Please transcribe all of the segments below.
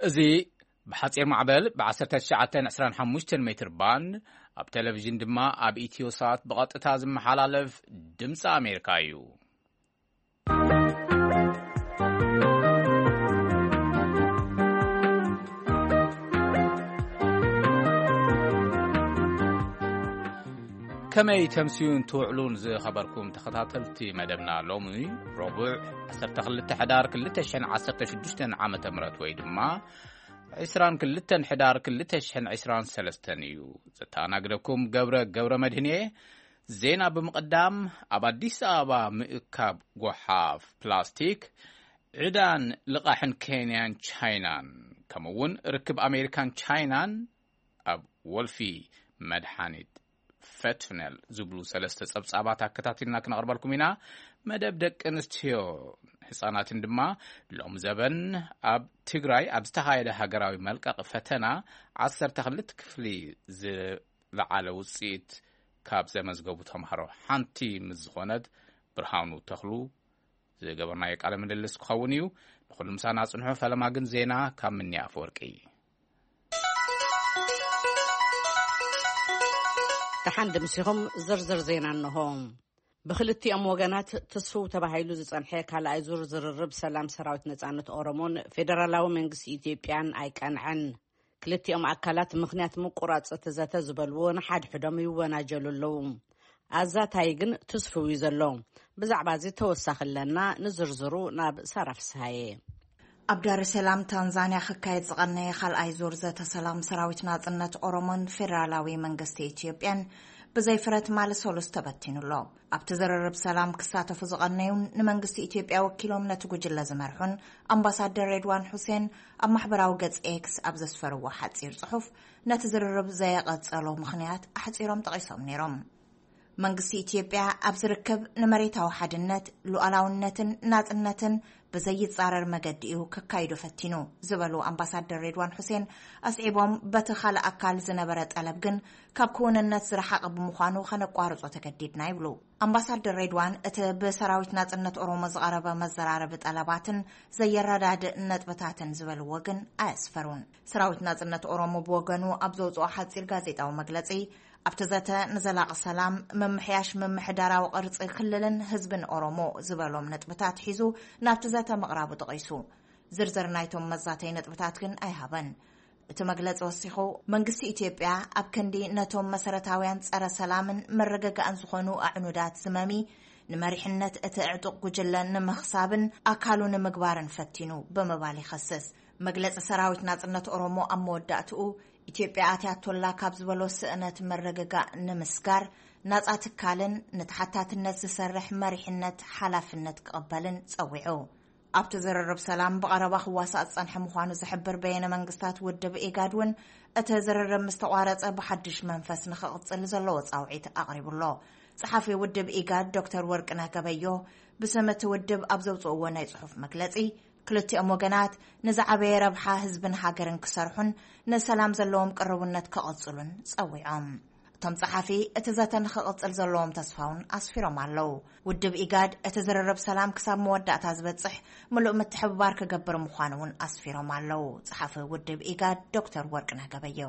زي بحصير معبل ب1925 متر بان اب تلفزيون دما اب ايتيوسات بقطتا زمحلالف دمص امريكايو كما تمسيون توعلون زي خبركم تخطاتلتي مدبنا لومي ربع 12 حدار كلتا شحن 16 عام تمرت ويدما عسران كلتا حدار كلتا شحن 23 يو زتاناغدكم قبر مدهنيه زينا بمقدام اباديس ابا مئكاب غحاف بلاستيك عدان لقاحن كينيان تشاينان كمون ركب امريكان تشاينان اب ولفي مدحانيت فتنل زبلو سلسته صبصابات አከታትልና ከነቀርባልኩም ኢና መደብ ደቅ እንስትዮ ህፃናትን ድማ ሎም ዘበን ኣብ ትግራይ ኣብ ዝተሃየደ ሃገራዊ መልቀቕ ፈተና 12 ክፍሊ ዝለዓለ ውጽኢት ካብ ዘመዝገቡ ተምሃሮ ሓንቲ ምዝኾነት ብርሃኑ ተኽሉ ዝገበርናዮ ቃለ ምልልስ ክኸውን እዩ ንኹሉ ምሳና ጽንሖ ፈለማ ግን ዜና ካብ ምንያ አፈወርቂ تحند مسيهم زرزر زينا النهوم بخلتي وغنات تسفو تباهيلو زصنحه كالاي زرزر سلام سراوت نصانت اورمون فيدرالاو منغس ايثيوبيان ايقنعن كلتي اكلات مخنيات مقراصه تزته زبلو نحد حدم يوناجللو ازاتاي ግን تسفو يزلو بزعبا زي توسخلنا نزرزرو ناب صرف ساي عبدار السلام تنزانيا خكايت زغني خلأي زورزة سلام سراويت ناطنت أورومون فيدرالاوي منغست إثيوبيان بزي فرت مال سولوس تبتين الله ابتزررب سلام كساتف زغنيون نمنغست إثيوبيا وكيلوم نتوجل لزمرحون أمباسادر ريدوان حسين أم محبراو قدس إكس أبزس فرو واحد سير صحف نتزررب زي قدس ألو مخنيات أحد سيرهم تغيصهم نيرهم منغست إثيوبيا أبزركب نمريتاو حدنت لؤلاونتن ناطنتن بزيد صارر مقدئو ككايدو فتينو زبلو أمباسادر ريدوان حسين أسعبهم بتخال أكال زنبرت ألبقن كابكون الناس رحاق بمخانو خانقوارز وتكديدنا يبلو أمباسادر ريدوان بسراويت ناطنت أرومز غربة مزراربت ألباتن زي الرداد نتبتاتن زبلو وغن أسفرون سراويت ناطنت أرومو بوغنو أبزوز واحد سير غازيت أو مقلتي ابتزاته نزلاق السلام ممحياش ممحدارا وقرص خللن حزبن اورومو زبلوم نطبتات حيزو نابتزاته مقرابو تقيسو زرزر نايتوم مزاتي نطبتات كن ايهابن اتمغلص وسيخو منغسي ኢትዮጵያ ኣብ ክንዲ ነቶም መሰረታውያን ጸረ ሰላምን መረጋጋእን ዝኾኑ ኣዕኑዳት ዝመሚ ንመሪሕነት እትዕጥቕ ጉጅለን ንምኽሳብን ኣካሉን ምግባርን ፈቲኑ በመባል ይኸስስ መግለጽ ሰራዊት ናጽነት ኦሮሞ ኣመወዳእቱ ኢትዮጵያ አትያቶላ ካብ ዝበሎ ስእነት መረጋጋእ ንምስጋር ናጻ ትካልን ንተሓታትነት ዝሰርሕ መሪሕነት ሓላፍነት ክቕበልን ጸዊዑ ኣብቲ ዝርርብ ሰላም ብቐረባ ክዋሳእ ጸንሐ ምዃኑ ዝሕብር በየነ መንግስታት ውድብ ኢጋድውን እቲ ዝርርብ ምስተቋረጸ ብሓድሽ መንፈስ ንኽቕጽል ዘለዎ ጻውዒት ኣቕሪቡሎ ጸሓፊ ውድብ ኢጋድ ዶክተር ወርቅነህ ገበዮ ብስምቲ ውድብ ኣብ ዘውፅእዎ ናይ ጽሑፍ መግለጺ كلتيهم وغنات نزعبي ربحا حزبن هاجرن كسرحن نسلام زلوم قربنت كقصلن صويعم تم صحفي اتزاتن خقصل زلوم تصفاون اسفيرم الله ودب ايغاد اتزررب سلام كساب مودات ازبصح ملؤ متحبار كغبر مخانون اسفيرم الله صحفي ودب ايغاد دكتور ورقنه غبيو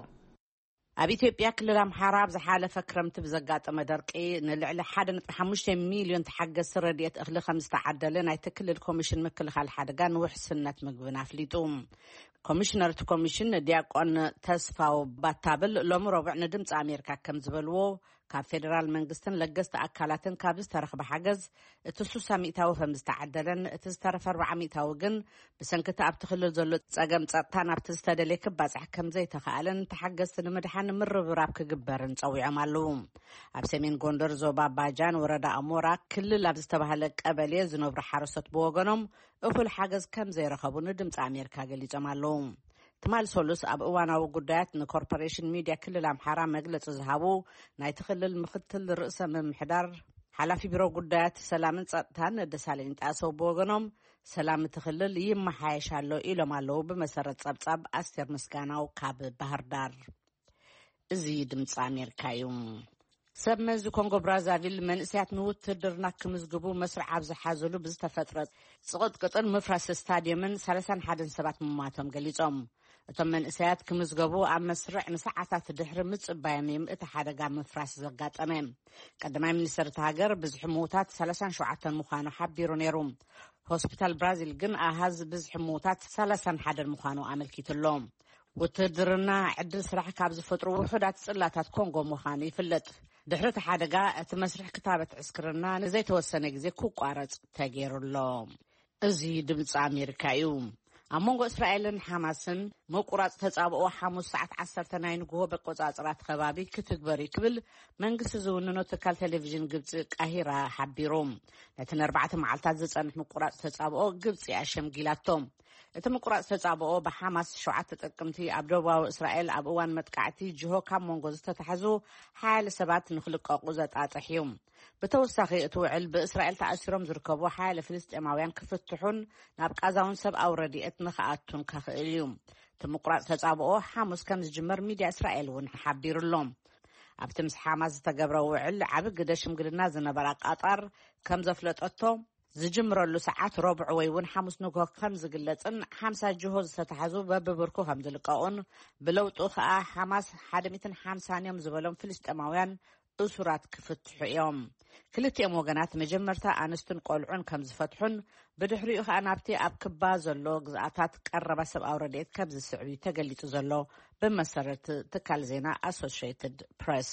ኣብ ኢትዮጵያ ክልል ኣምሓራ ዝሓለፈ ክረምቲ ብዘጋጠመ ደርቂ ንልዕሊ 1.5 ሚልዮን ተሓገዝ ረድኤት እኽሊ ከም ዝተዓደለ ናይቲ ክልል ኮሚሽን ምክልኻል ሓደጋን ውሕስነት ምግብን ኣፍሊጡ ኮሚሽነር ኮሚሽን ዲያቆን ተስፋው ባታብል ሎም ረቡዕ ንድምፂ ኣሜሪካ ከም ዝበልዎ ካብ ፌደራል መንግስትን ለገስቲ ኣካላትን ካብ ዝተረኽበ ሓገዝ እቲ 60% ከም ዝተዓደለን እቲ ዝተረፈ 40% ግን ብሰንኪቲ ኣብቲ ክልል ዘሎ ጸገም ጸጥታ ናብቲ ዝተደለየ ክባፅሕ ከም ዘይተኻኣለን ተሓገዝቲ ንምድሓን ምርብራብ ክግበርን ጸዊዖም ኣለዉ ኣብ ሰሜን ጎንደር ዞባ ባጃን ወረዳ ኣሞራ ክልል ኣብ ዝተባሃለ ቀበሌ ዝነብሩ ሓረስቶት ብወገኖም እኹል ሓገዝ ከም ዘይረኸቡ ንድምፂ ኣሜሪካ ገሊፆም ኣለዉ تمال سولوس أب أواناو قدات نكوربوريشن ميديا كل الأمحارة مجلس زهابو نايتخل المختل رئيس من محدار حلافي برو قدات سلامة تان دسالين تأسو بوغنوم سلامة تخلل يم حايشالو إلو مالو بمسارة صاب أستر مسكاناو كاب بهردار زيد مصامير كايوم سبمز كونغو برازافيل من ساعات نوت درنا كمزغبو مسرع عبز حازلو بزتفترت صقط قطن مفرس ستاديومن 31 سبات مماتهم غليصوم እቶም መንእሰያት ክምዝገቡ ኣብ መስርዕ ንሰዓታት ድሕሪ ምጽባዮም እቲ ሓደጋ ምፍራስ ዘጋጠመ ቀዳማይ ሚኒስትር ሃገር ብዙሕ ሞታት 37 ምዃኑ ሓቢሩ ነይሩ ሆስፒታል ብራዚል ግን ኣሃዝ ብዙሕ ሞታት 31 ምዃኑ ኣመልኪቱሎ ውትድርና ዕድል ስራሕ ካብ ዝፈጥሩ ውሑዳት ጽላታት ኮንጎ ምዃኑ ይፍለጥ ድሕሪ እቲ ሓደጋ እቲ መስርሕ ክታበት ዕስክርና ንዘይተወሰነ ግዜ ክቋረጽ ተገይሩሎ እዚ ድምፂ ኣሜሪካ እዩ ኣብ መንጎ እስራኤልን ሓማስን መቁራጽ ተጻብኦ 5 ሰዓት 10 ናይ ንግሆ በቆጻጽራት ከባቢ ክትግበር ይክብል መንግስቲ ዝውንኖ ትካል ቴሌቪዥን ግብፂ ቃሂራ ሓቢሩ ነቲ 4 መዓልታት ዝጸንሕ መቁራጽ ተጻብኦ ግብፂ ኣሸምጊላቶም እቲ መቁራጽ ተጻብኦ ብሓማስ 7 ጥቅምቲ ኣብ ደቡባዊ እስራኤል ኣብ እዋን መጥቃዕቲ ጅሆ ካብ መንጎ ዝተታሕዙ ሓያሎ ሰባት ንኽልቀቁ ዘጣጥሕ እዩ ብተወሳኺ እቲ ውዕል ብእስራኤል ተኣሲሮም ዝርከቡ ሓያሎ ፍልስጤማውያን ክፍትሑን ናብ ቃዛውን ሰብኣዊ ረድኤት ንኽኣቱን ክኽእል እዩ እቲ ምቁራጽ ተጻብኦ ሓሙስ ከም ዝጅመር ሚድያ እስራኤል እውን ሓቢሩሎም ኣብቲ ምስ ሓማስ ዝተገብረ ውዕል ዓብ ግደ ሽምግልና ዝነበራ ቃጣር ከም ዘፍለጠቶ ዝጅምረሉ ሰዓት ረብዕ ወይ እውን 5 ንግሆ ከም ዝግለጽን 50 ጅሆ ዝተታሕዙ በብብርኩ ከም ዝልቀቑን ብለውጡ ከዓ ሓማስ 150 እዮም ዝበሎም ፍልስጤማውያን እሱራት ክፍትሑ እዮም ክልቲኦም ወገናት መጀመርታ ኣንስትን ቆልዑን ከም ዝፈትሑን ብድሕሪኡ ከዓ ናብቲ ኣብ ክባ ዘሎ ግዝኣታት ቀረባ ሰብኣዊ ረድኤት ከም ዝስዕብ ተገሊጹ ዘሎ ብመሰረት ትካል ዜና ኣሶሺየትድ ፕሬስ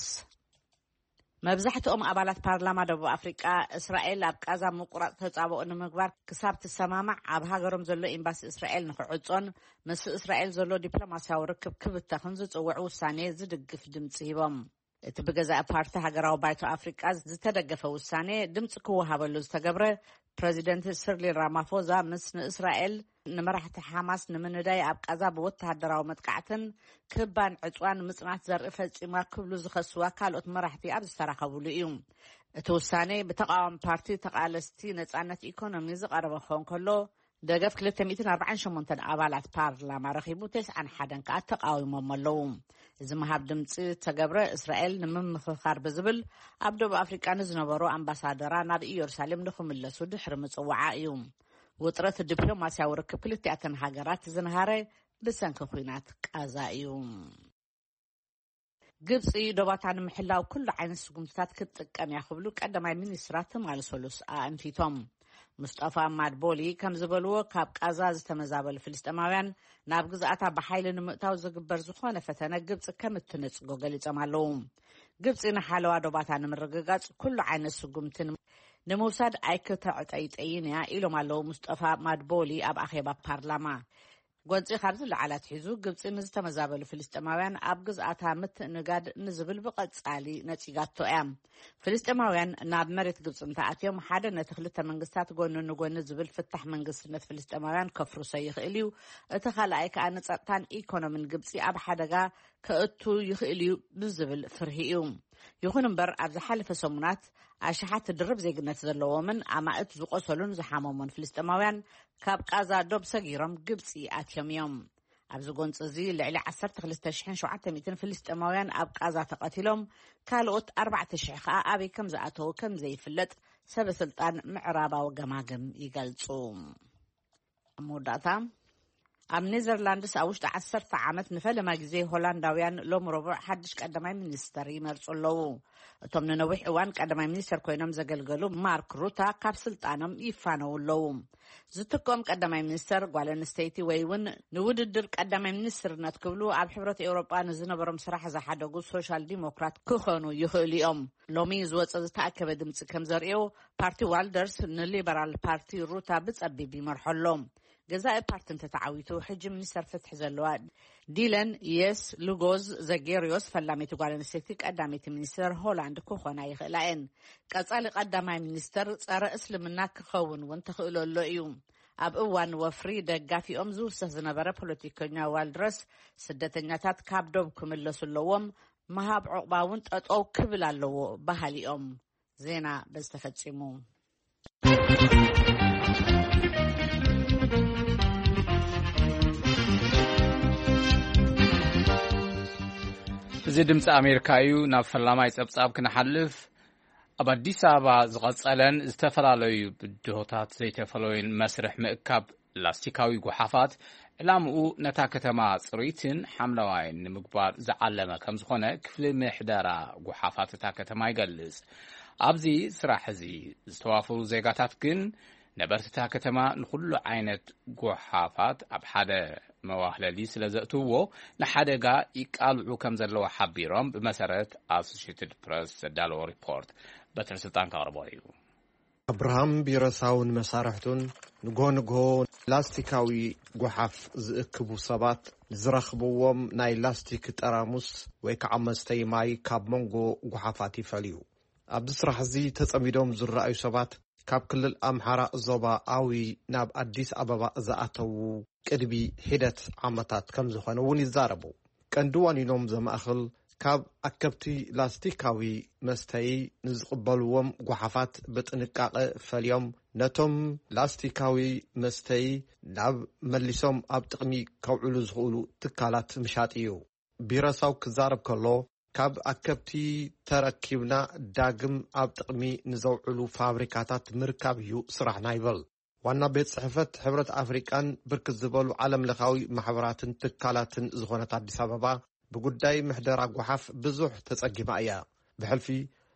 መብዛሕትኦም ኣባላት ፓርላማ ደቡብ ኣፍሪቃ እስራኤል ኣብ ቃዛ ምቁራጽ ተጻብኦ ንምግባር ክሳብ ትሰማማዕ ኣብ ሃገሮም ዘሎ ኤምባሲ እስራኤል ንኽዕጾን ምስ እስራኤል ዘሎ ዲፕሎማስያዊ ርክብ ክብተኽን ዝጽውዕ ውሳኔ ዝድግፍ ድምፂ ሂቦም እቲ ብገዛኢ ፓርቲ ሃገራዊ ባይቶ ኣፍሪቃ ዝተደገፈ ውሳኔ ድምፂ ክወሃበሉ ዝተገብረ ፕሬዚደንት ሲሪል ራማፎዛ ምስ ንእስራኤል ንመራሕቲ ሓማስ ንምንዳይ ኣብ ቃዛ ብወተሃደራዊ መጥቃዕትን ክባን ዕጽዋን ምጽናት ዘርኢ ፈጺማ ክብሉ ዝኸስዋ ካልኦት መራሕቲ ኣብ ዝተራኸብሉ እዩ እቲ ውሳኔ ብተቃዋሚ ፓርቲ ተቃለስቲ ነጻነት ኢኮኖሚ ዝቐረበ ክኸውን ከሎ ደገፍ 248 ኣባላት ፓርላማ ረኺቡ 91 ከዓ ተቃዊሞም ኣለዉ እዚ መሃብ ድምፂ ተገብረ እስራኤል ንምምኽኻር ብዝብል ኣብ ደቡብ ኣፍሪቃ ንዝነበሩ ኣምባሳደራ ናብ ኢየሩሳሌም ንኽምለሱ ድሕሪ ምጽዋዓ እዩ ውጥረት ዲፕሎማስያዊ ርክብ ክልቲአተን ሃገራት ዝነሃረ ብሰንኪ ኩናት ቃዛ እዩ ግብፂ ዶባታ ንምሕላው ኩሉ ዓይነት ስጉምትታት ክትጥቀም እያ ክብሉ ቀዳማይ ሚኒስትራት ተማልሰሉስ ኣንፊቶም ሙስጠፋ ማድቦሊ ከም ዝበልዎ ካብ ቃዛ ዝተመዛበሉ ፍልስጤማውያን ናብ ግዝኣታ ብሓይሊ ንምእታው ዝግበር ዝኾነ ፈተነ ግብፂ ከም እትነጽጎ ገሊፆም ኣለዉ ግብፂ ንሓለዋ ዶባታ ንምርግጋጽ ኩሉ ዓይነት ስጉምትን ንምውሳድ ኣይክተዕጠይጠይን እያ ኢሎም ኣለዉ ሙስጠፋ ማድቦሊ ኣብ ኣኼባ ፓርላማ ጎንፂ ካብ ዝለዓላት ሒዙ ግብፂ ንዝተመዛበሉ ፍልስጤማውያን ኣብ ግዝኣታ ምትእንጋድ ንዝብል ብቐጻሊ ነጺጋቶ እያ ፍልስጤማውያን ናብ መሬት ግብፂ እንተኣትዮም ሓደ ነቲ ክልተ መንግስታት ጎኒ ንጎኒ ዝብል ፍታሕ መንግስትነት ፍልስጤማውያን ከፍርሶ ይኽእል እዩ እቲ ካልኣይ ከዓ ንጸጥታን ኢኮኖሚን ግብፂ ኣብ ሓደጋ ከእቱ ይኽእል እዩ ብዝብል ፍርሂ እዩ ይኹን እምበር ኣብ ዝሓለፈ ሰሙናት ኣሽሓት ድርብ ዜግነት ዘለዎምን ኣማእት ዝቆሰሉን ዝሓመሙን ፍልስጤማውያን ካብ ቃዛ ዶብ ሰጊሮም ግብፂ ኣትዮም እዮም ኣብዚ ጎንፂ እዚ ልዕሊ 12700 ፍልስጤማውያን ኣብ ቃዛ ተቐቲሎም ካልኦት 4000 ከዓ ኣበይ ከም ዝኣተዉ ከም ዘይፍለጥ ሰበስልጣን ምዕራባዊ ገማግም ይገልጹ መወዳእታ ኣብ ኔዘርላንድስ ኣብ ውሽጢ 10 ዓመት ንፈለማ ግዜ ሆላንዳውያን ሎም ረቡዕ ሓድሽ ቀዳማይ ሚኒስተር ይመርጹ ኣለዉ እቶም ንነዊሕ እዋን ቀዳማይ ሚኒስተር ኮይኖም ዘገልገሉ ማርክ ሩታ ካብ ስልጣኖም ይፋነው ኣለዉ ዝትኮም ቀዳማይ ሚኒስተር ጓል ኣንስተይቲ ወይ እውን ንውድድር ቀዳማይ ሚኒስትርነት ክብሉ ኣብ ሕብረት ኤውሮጳ ንዝነበሮም ስራሕ ዝሓደጉ ሶሻል ዲሞክራት ክኾኑ ይኽእሉ እዮም ሎሚ ዝወፀ ዝተኣከበ ድምፂ ከም ዘርእዮ ፓርቲ ዋልደርስ ንሊበራል ፓርቲ ሩታ ብጸቢብ ይመርሖሎም ገዛኢ ፓርቲ እንተተዓዊቱ ሕጂ ሚኒስተር ፍትሒ ዘለዋ ዲለን የስ ሉጎዝ ዘጌሪዮስ ፈላሜቲ ጓል ኣንስተይቲ ቀዳመይቲ ሚኒስተር ሆላንድ ክኾና ይኽእላ እየን ቀጻሊ ቀዳማይ ሚኒስተር ጸረ እስልምና ክኸውን እውን ተኽእለሎ እዩ ኣብ እዋን ወፍሪ ደጋፊኦም ዝውሰኽ ዝነበረ ፖለቲከኛ ዋልድረስ ስደተኛታት ካብ ዶብ ክምለሱ ኣለዎም መሃብ ዕቑባ እውን ጠጠው ክብል ኣለዎ ባህሊኦም ዜና በዝተፈጺሙ እዚ ድምፂ ኣሜሪካ እዩ ናብ ፈላማይ ጸብጻብ ክንሓልፍ ኣብ ኣዲስ ኣበባ ዝቐጸለን ዝተፈላለዩ ብድሆታት ዘይተፈለዩን መስርሕ ምእካብ ላስቲካዊ ጉሓፋት ዕላምኡ ነታ ከተማ ጽሪትን ሓምለዋይን ንምግባር ዝዓለመ ከም ዝኾነ ክፍሊ ምሕደራ ጎሓፋት እታ ከተማ ይገልጽ። ኣብዚ ስራሕ እዚ ዝተዋፈሩ ዜጋታት ግን ነበርቲ እታ ከተማ ንኹሉ ዓይነት ጎሓፋት ኣብ ሓደ መዋህለሊ ስለ ዘእትውዎ ንሓደጋ ይቃልዑ ከም ዘለዎ ሓቢሮም ብመሰረት ኣሶሺየትድ ፕሬስ ዘዳለዎ ሪፖርት በትሪ ስልጣን ካቕርቦ እዩ። አብርሃም ቢረሳውን መሳርሕቱን ንጎንጎ ላስቲካዊ ጎሓፍ ዝእክቡ ሰባት ዝረኽብዎም ናይ ላስቲክ ጠራሙስ ወይ ከዓ መስተይ ማይ ካብ መንጎ ጎሓፋት ይፈልዩ። ኣብዚ ስራሕ እዚ ተጸሚዶም ዝረኣዩ ሰባት ካብ ክልል ኣምሓራ ዞባ ኣዊ ናብ አዲስ አበባ ዝኣተው ቅድሚ ሂደት ዓመታት ከም ዝኾነ እውን ይዛረቡ። ቀንዲ ዋኒኖም ዘማእኽል ካብ አከብቲ ላስቲካዊ መስተይ ንዝቕበልዎም ጎሓፋት ብጥንቃቐ ፈልዮም ነቶም ላስቲካዊ መስተይ ናብ መሊሶም ኣብ ጥቕሚ ከውዕሉ ዝኽእሉ ትካላት ምሻጥ እዩ። ቢረሳው ክዛረብ ከሎ ካብ አከብቲ ተረኪብና ዳግም ኣብ ጥቕሚ ንዘውዕሉ ፋብሪካታት ምርካብ እዩ ስራሕና ይብል። ዋና ቤት ጽሕፈት ሕብረት ኣፍሪቃን ብርክት ዝበሉ ዓለም ለኻዊ ማሕበራትን ትካላትን ዝኾነት አዲስ አበባ ብጉዳይ ምሕደራ ጎሓፍ ብዙሕ ተጸጊማ እያ። ብሕልፊ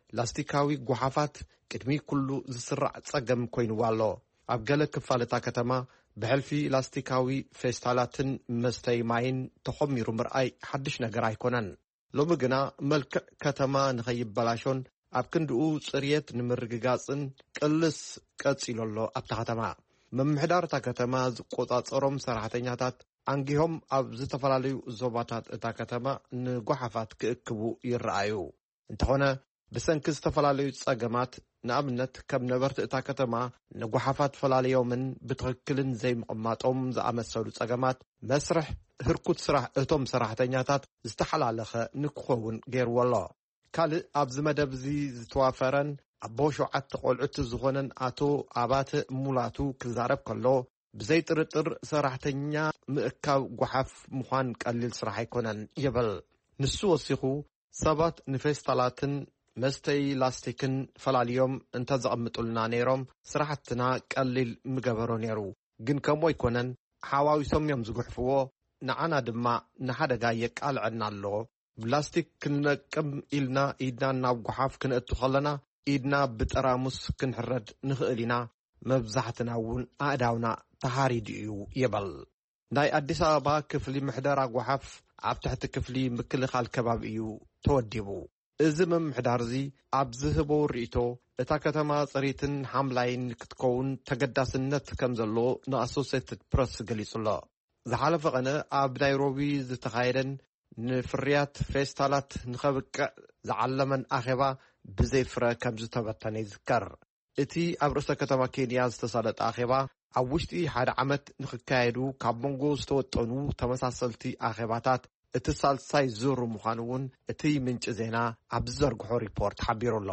ላስቲካዊ ጎሓፋት ቅድሚ ኩሉ ዝስራዕ ጸገም ኮይኑዋ ኣሎ። ኣብ ገለ ክፋልታ ከተማ ብሕልፊ ላስቲካዊ ፌስታላትን መስተይ ማይን ተኾሚሩ ምርኣይ ሓድሽ ነገር ኣይኮነን። ሎሚ ግና መልክዕ ከተማ ንኸይበላሾን ኣብ ክንድኡ ጽርየት ንምርግጋጽን ቅልስ ቀጺሉ ኣሎ። ኣብታ ከተማ ምምሕዳር እታ ከተማ ዝቆጻጸሮም ሰራሕተኛታት አንጊሆም ኣብ ዝተፈላለዩ ዞባታት እታ ከተማ ንጎሓፋት ክእክቡ ይረኣዩ። እንተኾነ ብሰንኪ ዝተፈላለዩ ጸገማት ንኣብነት ከም ነበርቲ እታ ከተማ ንጎሓፋት ፈላለዮምን ብትኽክልን ዘይምቕማጦም ዝኣመሰሉ ጸገማት መስርሕ ህርኩት ስራሕ እቶም ሰራሕተኛታት ዝተሓላለኸ ንክኸውን ገይርዎ ኣሎ። ካልእ ኣብዚ መደብ እዚ ዝተዋፈረን ኣቦ 7 ቆልዑት ዝኾነን ኣቶ ኣባተ ሙላቱ ክዛረብ ከሎ ብዘይ ጥርጥር ሰራሕተኛ ምእካብ ጎሓፍ ምዃን ቀሊል ስራሕ ኣይኮነን ይብል። ንሱ ወሲኹ ሰባት ንፌስታላትን መስተይ ላስቲክን ፈላለዮም እንተዘቐምጡልና ነይሮም ስራሕትና ቀሊል ምገበሮ ነይሩ። ግን ከምኡ ኣይኮነን። ሓዋዊሶም እዮም ዝጉሕፍዎ። ንዓና ድማ ንሓደጋ የቃልዐና ኣሎ። ብላስቲክ ክንነቅም ኢልና ኢድና ናብ ጎሓፍ ክንእቱ ከለና ኢድና ብጠራሙስ ክንሕረድ ንኽእል ኢና። መብዛሕትና እውን ኣእዳውና ተሃሪድ እዩ ይብል። ናይ አዲስ አበባ ክፍሊ ምሕደራ ጎሓፍ ኣብ ትሕቲ ክፍሊ ምክልኻል ከባቢ እዩ ተወዲቡ። እዚ ምምሕዳር እዚ ኣብ ዝህቦ ርእቶ እታ ከተማ ጽሪትን ሓምላይን ክትከውን ተገዳስነት ከም ዘለዎ ንኣሶሲየትድ ፕሬስ ገሊጹ ኣሎ። ዝሓለፈ ቀነ ኣብ ናይሮቢ ዝተኻየደን ንፍርያት ፌስታላት ንኸብቅዕ ዝዓለመን ኣኼባ ብዘይፍረ ከም ዝተበተነ ይዝከር። እቲ ኣብ ርእሰ ከተማ ኬንያ ዝተሳለጠ ኣኼባ ኣብ ውሽጢ ሓደ ዓመት ንኽካየዱ ካብ መንጎ ዝተወጠኑ ተመሳሰልቲ ኣኼባታት እቲ ሳልሳይ ዙር ምዃኑ እውን እቲ ምንጭ ዜና ኣብ ዝዘርግሖ ሪፖርት ሓቢሩ ኣሎ።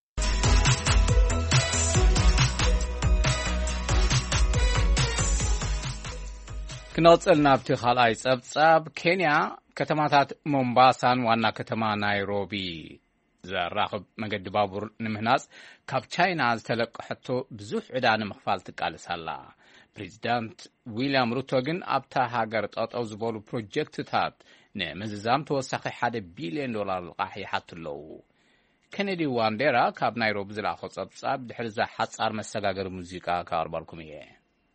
ክንወፅል ናብቲ ካልኣይ ጸብጻብ ኬንያ ከተማታት ሞምባሳን ዋና ከተማ ናይሮቢ ዘራኽብ መገዲ ባቡር ንምህናጽ ካብ ቻይና ዝተለቅሐቶ ብዙሕ ዕዳ ንምኽፋል ትቃልሳላ። ፕሬዚዳንት ዊልያም ሩቶ ግን ኣብታ ሃገር ጠጠው ዝበሉ ፕሮጀክትታት ንምዝዛም ተወሳኺ $1 ቢልዮን ልቓሕ ይሓቱ ኣለዉ። ኬነዲ ዋንዴራ ካብ ናይሮቢ ዝለኣኾ ጸብጻብ ድሕሪ ዛ ሓጻር መሰጋገሪ ሙዚቃ ካቕርበልኩም እየ።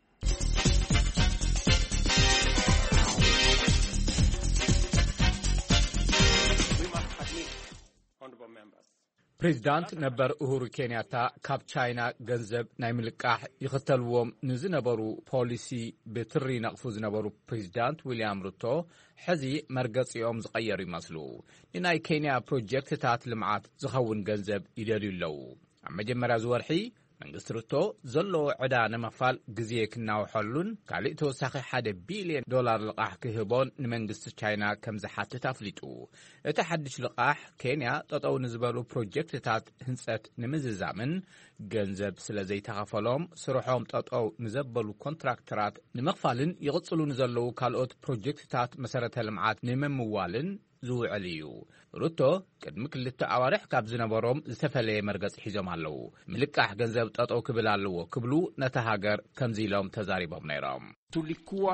ፕሬዚዳንት ነበር ኡሁሩ ኬንያታ ካብ ቻይና ገንዘብ ናይ ምልቃሕ ይኽተልዎም ንዝነበሩ ፖሊሲ ብትሪ ነቕፉ ዝነበሩ ፕሬዚዳንት ዊልያም ሩቶ ሕዚ መርገጺኦም ዝቐየሩ ይመስሉ። ንናይ ኬንያ ፕሮጀክትታት ልምዓት ዝኸውን ገንዘብ ይደልዩ ኣለዉ። ኣብ መጀመርያ ዝወርሒ መንግስቲ ሩቶ ዘለዎ ዕዳ ንምኽፋል ግዜ ክናውሐሉን ካልእ ተወሳኺ $1 ቢልዮን ልቓሕ ክህቦን ንመንግስቲ ቻይና ከም ዝሓትት ኣፍሊጡ። እቲ ሓድሽ ልቓሕ ኬንያ ጠጠው ንዝበሉ ፕሮጀክትታት ህንጸት ንምዝዛምን ገንዘብ ስለ ዘይተኸፈሎም ስርሖም ጠጠው ንዘበሉ ኮንትራክተራት ንምኽፋልን ይቕጽሉ ንዘለዉ ካልኦት ፕሮጀክትታት መሰረተ ልምዓት ንምምዋልን ዝውዕል እዩ። ሩቶ ቅድሚ 2 ኣዋርሕ ካብ ዝነበሮም ዝተፈለየ መርገጽ ሒዞም ኣለዉ። ምልቃሕ ገንዘብ ጠጠው ክብል ኣለዎ ክብሉ ነታ ሃገር ከምዚ ኢሎም ተዛሪቦም ነይሮም። tulikuwa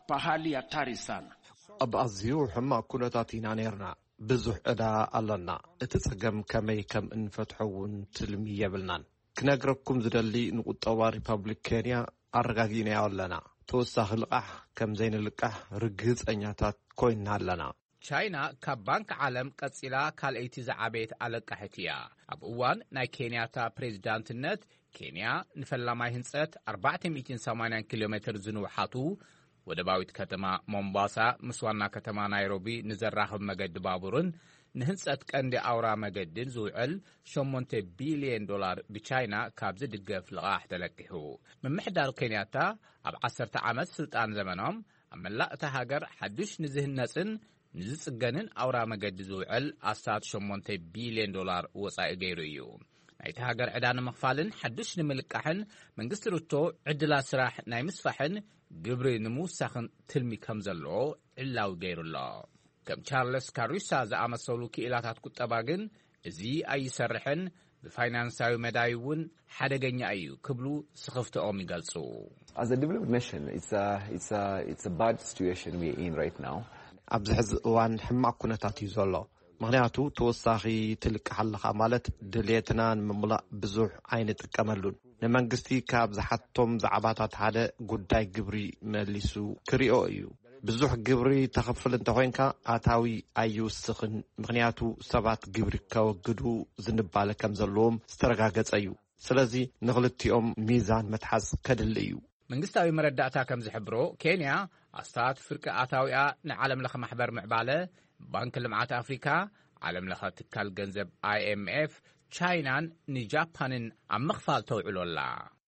pahali hatari sana. ኣብ ኣዝዩ ሕማቅ ኩነታት ኢና ነርና ብዙሕ ዕዳ ኣለና እቲ ጸገም ከመይ ከም እንፈትሐውን ትልሚ የብልናን ክነግረኩም ዝደሊ ንቁጠባ ሪፐብሊክ ኬንያ ኣረጋጊና ኣለና ተወሳኺ ልቃሕ ከም ዘይንልቃሕ ርግጸኛታት ኮይና ኣለና ቻይና ካብ ባንክ ዓለም ቀጺላ ካልአይቲ ዝዓበየት ኣለቃሒት እያ ኣብ እዋን ናይ ኬንያታ ፕሬዚዳንትነት ኬንያ ንፈላማይ ህንጸት 480 ኪሎ ሜትር ዝንውሓቱ ወደባዊት ከተማ ሞምባሳ ምስ ዋና ከተማ ናይሮቢ ንዘራኽብ መገዲ ባቡርን ንህንጸት ቀንዲ ኣውራ መገድን ዝውዕል $8 ቢልዮን ብቻይና ካብ ዝድገፍ ልቓሕ ተለቂሑ ምምሕዳር ኬንያታ ኣብ 10 ዓመት ስልጣን ዘመኖም ኣብ መላእ እታ ሃገር ሓድሽ ንዝህነጽን ንዝጽገንን ኣውራ መገዲ ዝውዕል ኣስታት $8 ቢልዮን ወጻኢ ገይሩ እዩ ናይቲ ሃገር ዕዳ ንምኽፋልን ሓድሽ ንምልቃሕን መንግስቲ ሩቶ ዕድላት ስራሕ ናይ ምስፋሕን ግብሪ ንምውሳኽን ትልሚ ከም ዘለዎ ዕላዊ ገይሩሎ ከም ቻርልስ ካሪሳ ዝኣመሰሉ ክኢላታት ቁጠባ ግን እዚ ኣይሰርሕን ብፋይናንሳዊ መዳይ እውን ሓደገኛ እዩ ክብሉ ስኽፍትኦም ይገልጹ As a developed nation, it's a bad situation we're in right now. ኣብዚ ሕዚ እዋን ሕማቅ ኩነታት እዩ ዘሎ ምክንያቱ ተወሳኺ ትልቅሕ ኣለኻ ማለት ድሌትና ንምምላእ ብዙሕ ኣይንጥቀመሉን ንመንግስቲ ካብ ዝሓቶም ዛዕባታት ሓደ ጉዳይ ግብሪ መሊሱ ክሪኦ እዩ ብዙሕ ግብሪ ተኸፍል እንተኮይንካ ኣታዊ ኣይውስኽን ምክንያቱ ሰባት ግብሪ ከወግዱ ዝንባለ ከም ዘለዎም ዝተረጋገጸ እዩ ስለዚ ንኽልቲኦም ሚዛን መትሓዝ ከድሊ እዩ መንግስታዊ መረዳእታ ከም ዝሕብሮ ኬንያ ኣስታት ፍርቂ ኣታዊኣ ንዓለም ለኸ ማሕበር ምዕባለ ባንክ ልምዓት ኣፍሪካ ዓለም ለኸ ትካል ገንዘብ IMF ቻይናን ንጃፓንን ኣብ ምኽፋል ተውዕሎላ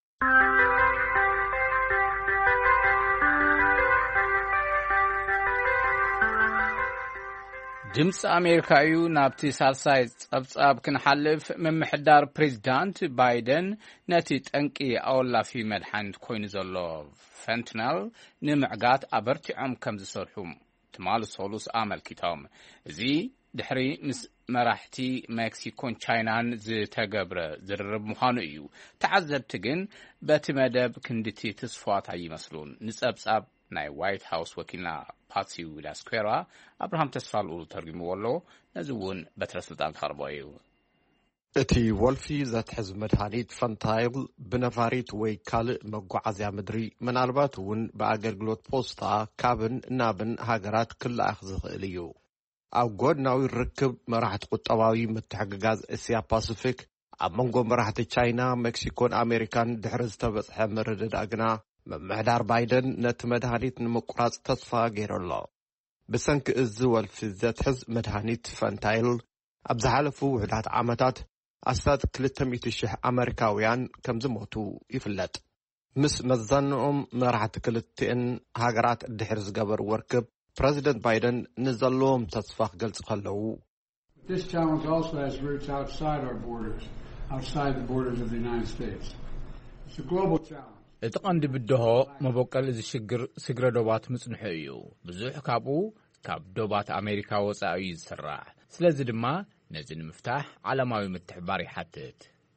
ድምፂ ኣሜሪካ እዩ ናብቲ ሳልሳይ ጸብጻብ ክንሓልፍ ምምሕዳር ፕሬዚዳንት ባይደን ነቲ ጠንቂ ኣወላፊ መድሓኒት ኮይኑ ዘሎ ፈንትናል ንምዕጋት ኣበርቲዖም ከም ዝሰርሑ ትማል ሶሉስ ኣመልኪቶም እዚ ድሕሪ ምስ መራሕቲ ሜክሲኮን ቻይናን ዝተገብረ ዝርርብ ምዃኑ እዩ ተዓዘብቲ ግን በቲ መደብ ክንድቲ ተስፋት ኣይመስሉን ንጸብጻብ ናይ ዋይት ሃውስ ወኪልና ፓትሲ ዊላስኩዌራ ኣብርሃም ተስፋልኡ ተርጊምዎ ኣሎ ነዚ እውን በትረ ስልጣን ተኸርቦ እዩ እቲ ወልፊ ዘትሕዝ መድሃኒት ፈንታይል ብነፋሪት ወይ ካልእ መጓዓዝያ ምድሪ ምናልባት እውን ብኣገልግሎት ፖስታ ካብን ናብን ሃገራት ክለኣኽ ዝኽእል እዩ ኣብ ጎድናዊ ርክብ መራሕቲ ቁጠባዊ ምትሕግጋዝ እስያ ፓሲፊክ ኣብ መንጎ መራሕቲ ቻይና ሜክሲኮን ኣሜሪካን ድሕሪ ዝተበጽሐ ምርድዳእ ግና ምምሕዳር ባይደን ነቲ መድሃኒት ንምቁራጽ ተስፋ ገይሩ ኣሎ ብሰንኪ እዚ ወልፊ ዘትሕዝ መድሃኒት ፈንታይል ኣብ ዝሓለፉ ውሕዳት ዓመታት ኣስታት 200,000 ኣሜሪካውያን ከም ዝሞቱ ይፍለጥ ምስ መዛንኦም መራሕቲ ክልቲአን ሃገራት ድሕሪ ዝገበሩ ወርክብ ፕሬዚደንት ባይደን ንዘለዎም ተስፋ ክገልጹ ከለዉ This challenge also has roots outside our borders, outside the borders of the United States. It's a global challenge. እቲ ቀንዲ ብድሆ መበቀል እዚ ሽግር ስግረ ዶባት ምጽንሑ እዩ ብዙሕ ካብኡ ካብ ዶባት ኣሜሪካ ወጻኢ እዩ ዝስራሕ ስለዚ ድማ ነዚ ንምፍታሕ ዓለማዊ ምትሕባር ይሓትት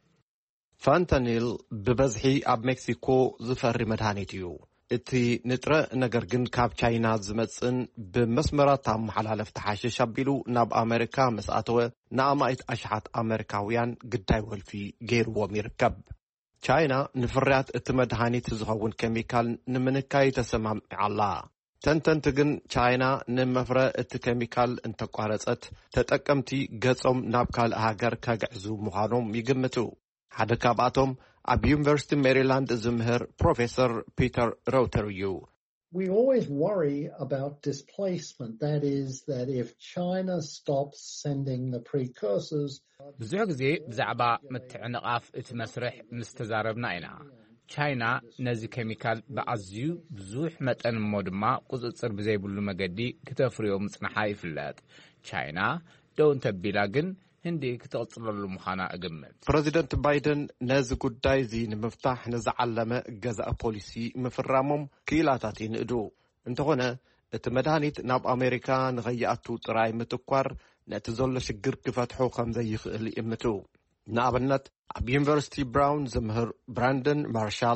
ፋንታኒል ብበዝሒ ኣብ ሜክሲኮ ዝፈሪ መድሃኒት እዩ እቲ ንጥረ ነገር ግን ካብ ቻይና ዝመጽን ብመስመራት ኣመሓላለፍ ተሓሽሽ ኣቢሉ ናብ ኣሜሪካ ምስ ኣተወ ንኣማኢት ኣሽሓት ኣሜሪካውያን ግዳይ ወልፊ ገይርዎም ይርከብ ቻይና ንፍርያት እቲ መድሃኒት ዝኸውን ኬሚካል ንምንካይ ተሰማምዓላ ተንተንቲ ግን ቻይና ንመፍረ እቲ ኬሚካል እንተቋረጸት ተጠቀምቲ ገጾም ናብ ካልእ ሃገር ከግዕዙ ምዃኖም ይግምቱ ሓደ ካብኣቶም ኣብ ዩኒቨርሲቲ ሜሪላንድ ዝምህር ፕሮፌሰር ፒተር ሮውተር እዩ We always worry about displacement. That is, that if China stops sending the precursors... ብዙሕ ግዜ ብዛዕባ ምትዕንቓፍ እቲ መስርሕ ምስ ተዛረብና ኢና ቻይና ነዚ ኬሚካል ብኣዝዩ ብዙሕ መጠን እሞ ድማ ቁፅፅር ብዘይብሉ መገዲ ክተፍርዮ ምጽናሓ ይፍለጥ ቻይና ደው እንተቢላ ግን ህንዲ ክትቕጽለሉ ምዃና እግምት ፕሬዚደንት ባይደን ነዚ ጉዳይ እዚ ንምፍታሕ ንዝዓለመ ገዛእ ፖሊሲ ምፍራሞም ክኢላታት ይንእዱ እንተኾነ እቲ መድሃኒት ናብ ኣሜሪካ ንኸይኣቱ ጥራይ ምትኳር ነቲ ዘሎ ሽግር ክፈትሖ ከም ዘይኽእል ይእምቱ ንኣብነት ኣብ ዩኒቨርሲቲ ብራውን ዝምህር ብራንደን ማርሻል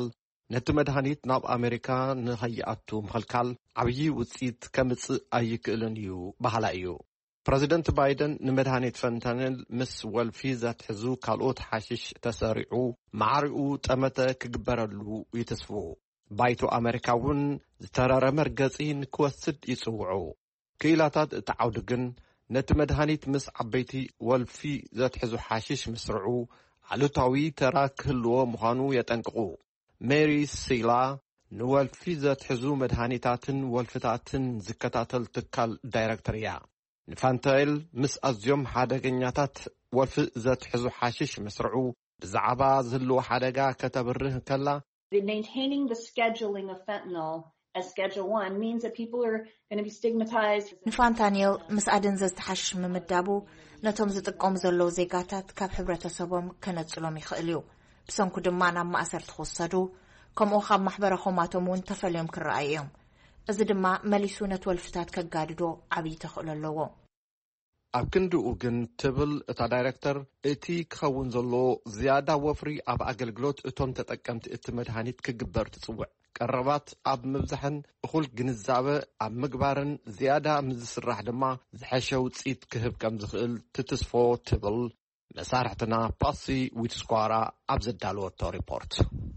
ነቲ መድሃኒት ናብ ኣሜሪካ ንኸይኣቱ ምኽልካል ዓብዪ ውፅኢት ከምጽእ ኣይክእልን እዩ ባህላ እዩ። ፕረዚደንት ባይደን ንመድሃኒት ፈንታኒል ምስ ወልፊ ዘትሕዙ ካልኦት ሓሽሽ ተሰሪዑ ማዕሪኡ ጠመተ ክግበረሉ ይትስፉ። ባይቱ ኣሜሪካ እውን ዝተረረ መርገጺ ንክወስድ ይጽውዑ። ክኢላታት እቲ ዓውዲ ግን ነቲ መድሃኒት ምስ ዓበይቲ ወልፊ ዘትሕዙ ሓሽሽ ምስርዑ ዓሉታዊ ተራ ክህልዎ ምዃኑ የጠንቅቑ። ሜሪ ሲላ ንወልፊ ዘትሕዙ መድሃኒታትን ወልፍታትን ዝከታተል ትካል ዳይሬክተር እያ። ንፋንታይል ምስ ኣዝዮም ሓደገኛታት ወልፊ ዘትሕዙ ሓሽሽ ምስርዑ ብዛዕባ ዝህልዎ ሓደጋ ከተብርህ ከላ maintaining the scheduling of fentanyl as schedule 1 means that people are going to be stigmatized. ንፋንታኒል ምስ ኣደንዘዝ ተሓሽሽ ምምዳቡ ነቶም ዝጥቀሙ ዘለዉ ዜጋታት ካብ ሕብረተሰቦም ከነጽሎም ይኽእል እዩ። ብሰንኩ ድማ ናብ ማእሰር ትወሰዱ ከምኡ ካብ ማሕበረኹማቶም እውን ተፈልዮም ክረኣዩ እዮም። እዚ ድማ መሊሱ ነቲ ወልፍታት ከጋድዶ ዓብዪ ተኽእሎ ኣለዎ። ኣብ ክንድኡ ግን ትብል እታ ዳይሬክተር እቲ ክኸውን ዘሎ ዝያዳ ወፍሪ ኣብ ኣገልግሎት እቶም ተጠቀምቲ እቲ መድሃኒት ክግበር ትጽውዕ። ቀረባት ኣብ ምብዛሕን እኹል ግንዛበ ኣብ ምግባርን ዝያዳ ምዝስራሕ ድማ ዝሐሸ ውፅኢት ክህብ ከም ዝኽእል ትትስፎ ትብል መሳርሕትና ፓሲ ዊትስኳራ ኣብ ዘዳልወቶ ሪፖርት።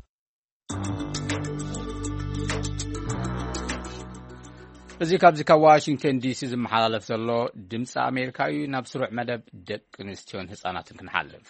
እዚ ካብዚ ካብ ዋሽንግተን ዲሲ ዝመሓላለፍ ዘሎ ድምፂ ኣሜሪካ እዩ። ናብ ስሩዕ መደብ ደቂ ኣንስትዮን ህፃናትን ክንሓልፍ።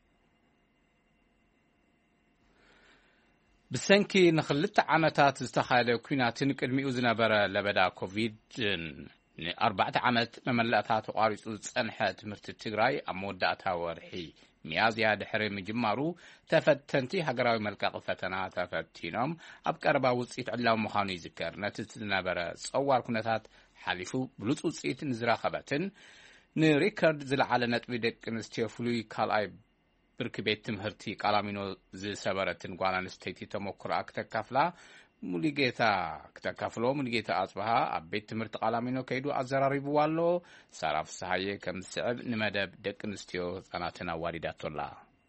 ብሰንኪ ንኽልተ ዓመታት ዝተኻየደ ኩናትን ቅድሚኡ ዝነበረ ለበዳ ኮቪድ ን4 ዓመት መመላእታ ተቋሪጹ ዝጸንሐ ትምህርቲ ትግራይ ኣብ መወዳእታ ወርሒ ሚያዝያ ድሕሪ ምጅማሩ ተፈተንቲ ሃገራዊ መልቀቂ ፈተና ተፈቲኖም ኣብ ቀረባ ውፅኢት ዕላዊ ምዃኑ ይዝከር። ነቲ ዝነበረ ጸዋር ኩነታት ሓሊፉ ብሉፅ ውፅኢት ንዝረኸበትን ንሪከርድ ዝለዓለ ነጥቢ ደቂ ኣንስትዮ ፍሉይ ካልኣይ ብርኪ ቤት ትምህርቲ ቃላሚኖ ዝሰበረትን ጓል ኣንስተይቲ ተመክሮኣ ሙሉጌታ ኣጽብሃ ኣብ ቤት ትምህርቲ ቃላሚኖ ከይዱ ኣዘራሪብዋ ኣሎ። ሳራ ፍስሓየ ከም ዝስዕብ ንመደብ ደቂ ኣንስትዮ ህፃናትን ኣዋዲዳቶላ።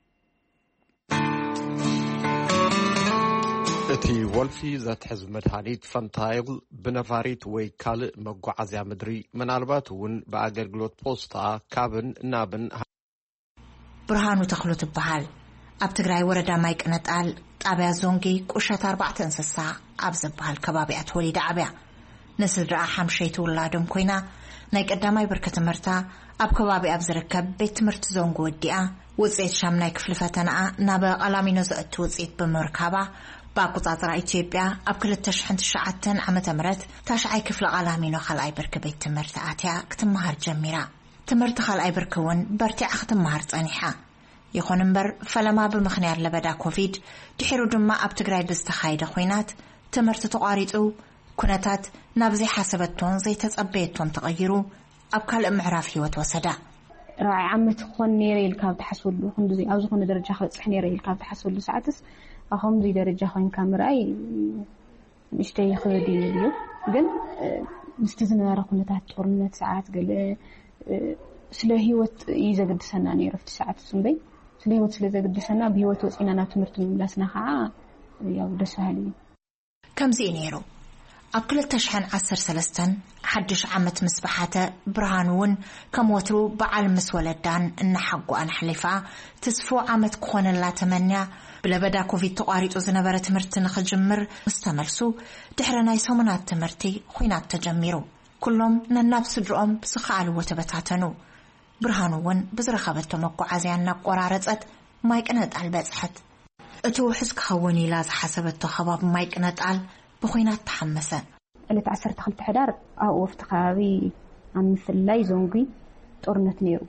እቲ ወልፊ ዘትሕዝ መድሃኒት ፈንታይል ብነፋሪት ወይ ካልእ መጓዓዝያ ምድሪ ምናልባት እውን ብኣገልግሎት ፖስታ ካብን ናብን ብርሃኑ ተኽሉ ትበሃል። ኣብ ትግራይ ወረዳ ማይ ቅነጣል ጣብያ ዞንጊ ቁሸት 4 እንስሳ ኣብ ዝበሃል ከባቢያ ተወሊዳ ዓብያ ንስድራ ሓምሸይቲ ውላዶም ኮይና ናይ ቀዳማይ ብርኪ ትምህርታ ኣብ ከባቢ ኣብ ዝርከብ ቤት ትምህርቲ ዞንጎ ወዲኣ ውፅኢት ሻምናይ ክፍሊ ፈተናኣ ናብ ቃላሚኖ ዘእቱ ውፅኢት ብምርካባ በኣቆጻጽራ ኢትዮጵያ ኣብ 2009 ዓመተ ምህረት ታሽዓይ ክፍሊ ቃላሚኖ ካልኣይ ብርኪ ቤት ትምህርቲ ኣትያ ክትመሃር ጀሚራ። ትምህርቲ ካልኣይ ብርኪ እውን በርቲዓ ክትመሃር ጸኒሓ። ይኹን እምበር ፈለማ ብምኽንያት ለበዳ ኮቪድ ድሒሩ ድማ ኣብ ትግራይ ብዝተኻየደ ኩናት ትምህርቲ ተቋሪጹ ኩነታት ናብ ዘይሓሰበቶን ዘይተጸበየቶን ተቐይሩ ኣብ ካልእ ምዕራፍ ህይወት ወሰዳ። ራዕይ ዓመት ክኾን ነይረ ኢልካ ብተሓስበሉ ክንዲ ኣብ ዝኾነ ደረጃ ክበጽሕ ነይረ ኢልካ ብተሓስበሉ ሰዓትስ ኣብ ከምዚ ደረጃ ኮይንካ ምርኣይ ንእሽተይ ይኽብድ እዩ። ግን ምስቲ ዝነበረ ኩነታት ጦርነት ሰዓት ገለ ስለ ህይወት እዩ ዘገድሰና ነይሩ ኣብቲ ሰዓት እሱንበይ ስለ ህይወት ስለ ዘገድሰና ብህይወት ወፂና ናብ ትምህርቲ ምምላስና ከዓ ያው ደስ በሃሊ እዩ። ከምዚ ነይሩ ኣብ 2013 ሓድሽ ዓመት ምስ በሓተ ብርሃን እውን ከም ወትሩ በዓል ምስ ወለዳን እናሓጓን ሓሊፋ ተስፎ ዓመት ክኾነላ ተመንያ ብለበዳ ኮቪድ ተቋሪጹ ዝነበረ ትምህርቲ ንኽጅምር ምስተመልሱ ድሕሪ ናይ ሰሙናት ትምህርቲ ኩናት ተጀሚሩ ኩሎም ነናብ ስድሮኦም ብዝኸኣልዎ ተበታተኑ። ብርሃኑ እውን ብዝረኸበቶ መጓዓዝያ እናቆራረጸት ማይ ቅነጣል በጽሐት። እቲ ውሕዝ ክኸውን ኢላ ዝሓሰበቶ ኸባቢ ማይ ቅነጣል ብኹናት ተሓመሰ። ዕለት 12 ሕዳር ኣብ ወፍቲ ከባቢ ኣብ ምፍላይ ዞንጉ ጦርነት ነይሩ።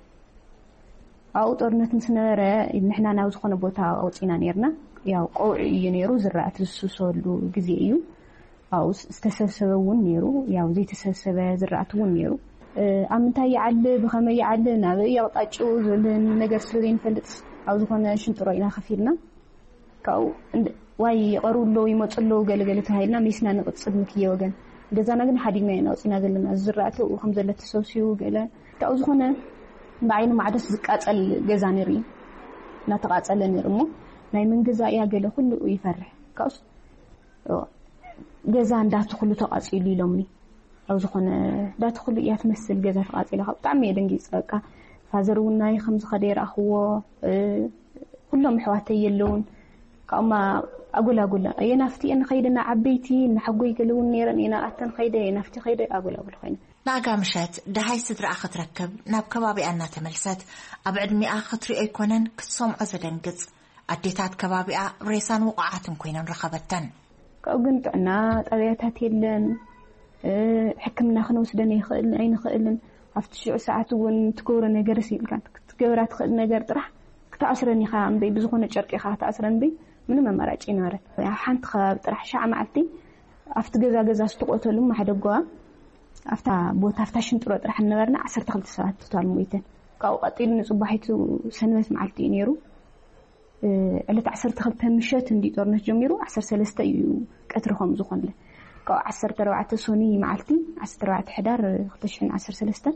ኣብ ጦርነት ምስ ነበረ ንሕና ናብ ዝኾነ ቦታ ኣውፂና ነርና። ያው ቆውዕ እዩ ነይሩ ዝራእቲ ዝስሰሉ ግዜ እዩ። ኣው ዝተሰብሰበ እውን ነይሩ። ያው ዘይተሰብሰበ ዝራእቲ እውን ነይሩ። ኣብ ምንታይ ይዓሊ ብኸመይ ይዓሊ ናብ ያቕጣጭው ዝልን ነገር ስለዘይንፈልጥ ኣብ ዝኾነ ሽንጥሮ ኢና ከፊልና ካው ዋይ ይቐሩሎ ይመጽሎ ገለገለ ተሃይልና ሚስና ንቕጽል ምክየ ወገን ገዛና ግን ሓዲግና ኢና ኣውፂና ዘለና ዝራእቲ ከም ዘለ ተሰብሲቡ ገለ ካው ዝኾነ ባይኑ ማዕደስ ዝቃጸል ገዛ ነርኢ ናተቃጸለ ነርሞ ናይ መንገዛ ያ ገለ ኩሉ ይፈርሕ ካውስ ገዛ እንዳትخሉ ተቃጺሉ ኢሎምኒ أو زخنا لا تدخل يتمثل جزء قاتلة طعمي دنجيس بقى فازرونا يخمس خدير أخوه كلهم حواتي اللون كأما أقول أي نفتي أن خيدنا عبيتي نحقوي يقولون نيران أنا أتن خيدة نفتي خيدة أقول خينا ناقا مشات ده هاي ستر أخت ركب ناب كبابي أنا تملست أبعد مي أخت رأيكونن كصوم عزدن قص أديتات كبابي ريسان وقعاتم كوينن رخبتن كأوجنت أنا طريقتها تيلن حكمنا خنوس دني خلن أين خلن عفت شو ساعات ون تكور نجار سيل كانت تكورات خل نجار طرح كتأثرني خام بي بزخون الشركة خا تأثرن بي من ما مرج إنارة حنت خاب طرح شع معتي عفت جزا استقوت لهم ما حدا جوا عفت بوت عفتشن تروح طرح النجارنا 10 ساعات طال مويتن كأو قتيل نصبحيتو سنوات معتي نيرو اللي 10 مشات ندي طرنا جميرو 10 يو كترهم زخون له كأو 10 سوني معلتي 10 حدار 2013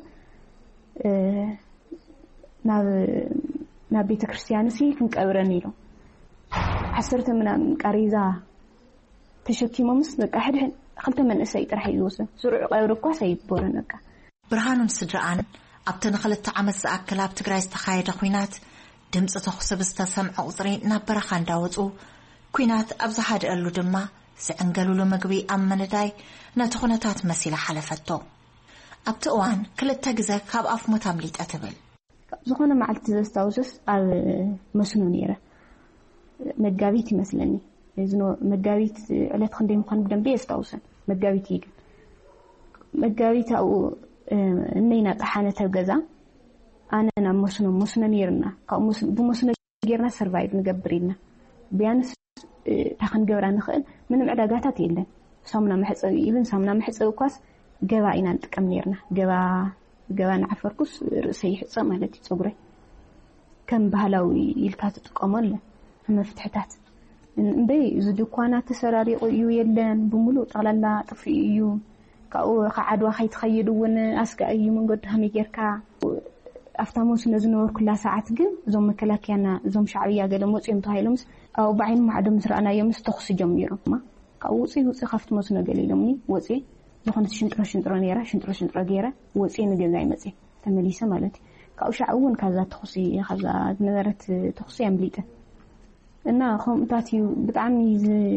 نا بيت كريستيانسي كنقبرني له 10 من قريزا تشكيمه مس بقى حد خلت من اسي طرح يوسه سرع قبر እኮ ሳይቦረነካ ብርሃኑን ስድራን ኣብተን خلت ዓመት ዝኣክል ኣብ ትግራይ ዝተኻየደ ኩናት ድምጽ ተኹስ ብዝተሰምዐ ቁጽሪ ናብ በረኻ እንዳወጹ ኩናት ኣብ ዝሓደሉ ድማ زعنقلوا لمقبي أمنداي نتخونتات مسيلة حلفتو أبتوان كل التجزء كاب أف متامليت أتبل زخونة مع التزستاوسس على مسنونيرة متجاويتي مثلني إذنو متجاويت على تخندي مخان بدن بيستاوسن متجاويت يجن متجاويت أو إننا تحانة الجزء أنا مسنونيرنا بمسنونيرنا سرفايف نجبرينا بيانس تاخن جورا نخل من العلاقات يلن سامنا محصو يبن سامنا محصو كواس جوا إنا نتقم نيرنا جوا نعفركوس رأسي حصة مالتي تصبري كم بهلاوي يلكات تقامل مفتحتات بي زدوكوانا تسراري يو يلن بملو طاللا طفي يو كأو قعدوا خيت خيدون أسكا أي من قد هم يجركا أفتاموس نزنور كل ساعات جن زوم مكلاكينا زوم شعبية قدموس يمتهايلمس أو بعين معدم سرعنا يمس تخص جميرهم ما كأوصي خفت موسنا قليلمني وصي دخلت شنطرة نيرة شنطرة جيرة وصي نجزاي مزي تمليسة مالتي كأوش عون كذا تخصي كذا نذرت تخصي أمليته إنها خم تاتي بتعمي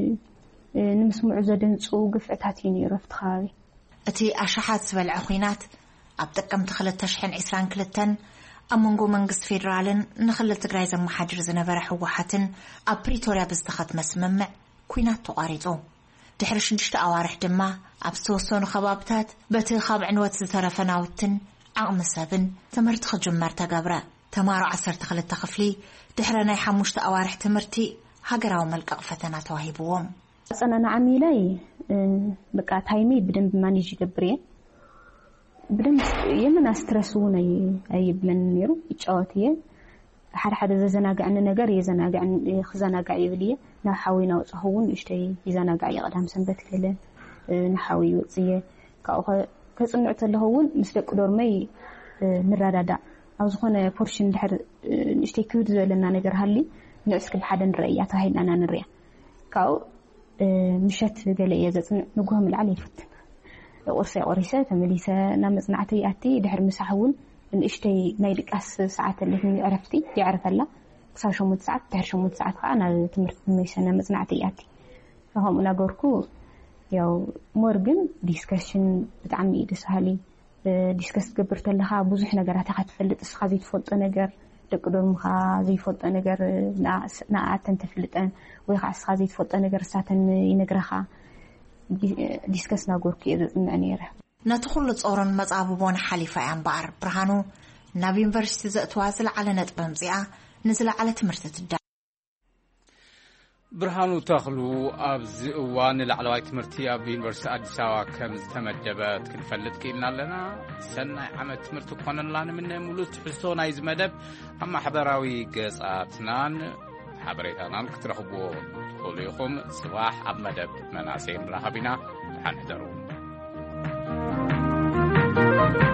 نمسمع زدن سوق فتاتي نيرة فتخاري أتي أشحات سبع عقينات أبتكم تخلت تشحن عسران كلتن أمونغو منغست فيدرالن نخلت تقراي زم محاجر زنبرح وحاتن أبريتوريا بزدخت مسممع كوينات تقاريتو تحرش نشت أوارح دما أبستوصون خبابتات بتي خاب عنوات زترفناوتن عقم السابن تمرت خجمار تقابرا تمارو 10 تخلت تخفلي تحرنا يحموشت أوارح تمرتي هاقراو ملك أقفتنا تواهيبوهم أنا نعمي لاي بقى تايمي بدن بمانيجي قبريه بدم يمنا سترسون أي بلن نيرو إتشاوتيه حد زناقع عن نجار يزناقع عن خزناقع يبليه نحاوينا وصهون إشتي يزناقع يقدم سنبت كله نحاوي وصيه كصنعت اللهون مثل قدر مي نرادة أو زخنا فرشين دحر إشتي كود زلنا نجار هاللي نعسك الحد نريات هاي أنا نريا كاو مشت قال يزت نقوم العلي فت ورسي ورسات مليسة نامز نعتي أتي دحر مسحون إن إشتي نايلك أس ساعات اللي هني عرفتي يعرف الله صار شو مد ساعات دحر شو مد ساعات أنا تمرت ميسة نامز نعتي أتي فهم أنا جوركو يو مورجن ديسكشن بتعمي دسهالي ديسكس قبرت لها بوزح نجارات خاتفلت إسخازي تفوت نجار تقدر مخازي فوت نجار ناعتن تفلتن ويخع إسخازي تفوت نجار ساعتن ينجرها ديسكس ناقوركي إذا معنيره نتخلص أوران مزعبون حليفة عن بار برهانو نبي يونيفرسيتي زأتوازل على نتبمزيعة نزل على تمرتة الدعم برهانو تخلو أبز وان العلوات تمرتي أب يونيفرسيتي أديساوا كم تمدبت كنفلت كيلنا لنا سنة عمل تمرتو قانا لنا من مولوت حسونا يزمدب أما حبراوي قصاتنان حبريتنا كترخبو تقوليكم صباح أبمدب مناسين رهبنا حنحضرون